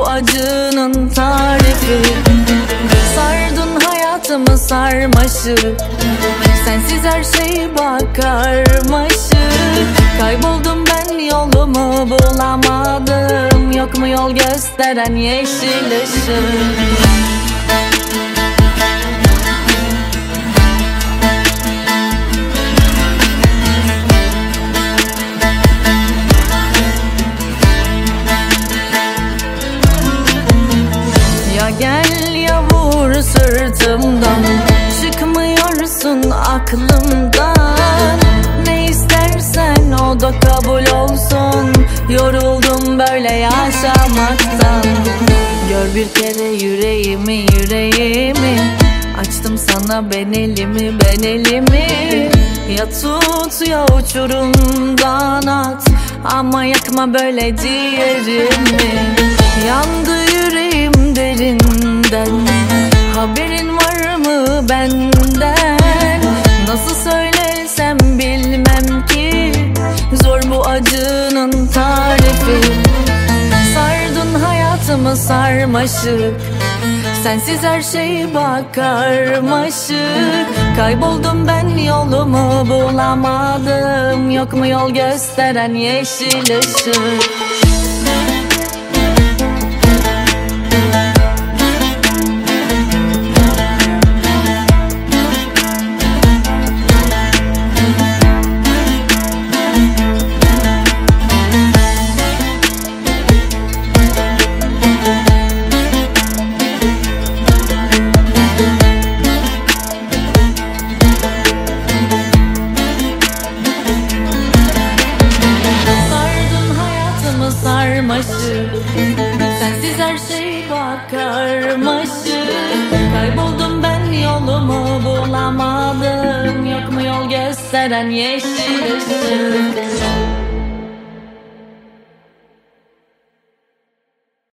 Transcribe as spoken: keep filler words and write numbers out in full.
bu acının tarifi. Sardın hayatımı sarmaşık, sensiz her şey bak karmaşık. Kayboldum ben, yolumu bulamadım. Yok mu yol gösteren yeşil ışık? Ya gel ya vur sırtımdan, çıkmıyorsun aklımdan. Ne istersen o da kabul olsun, yoruldum böyle yaşamaktan. Gör bir kere yüreğimi yüreğimi, açtım sana ben elimi ben elimi. Ya tut ya uçurumdan at, ama yakma böyle ciğerimi. Yandı yüreğim derinden, haberin var mı benden? Nasıl söylesem bilmem ki, zor bu acının tarifi. Sardın hayatımı sarmaşık, sensiz her şey bak karmaşık. Kayboldum ben, yolumu bulamadım. Yok mu yol gösteren yeşil ışık? Sarmaşık, sensiz her şey bak karmaşık. Kayboldum ben, yolumu bulamadım. Yok mu yol gösteren yeşil ışık?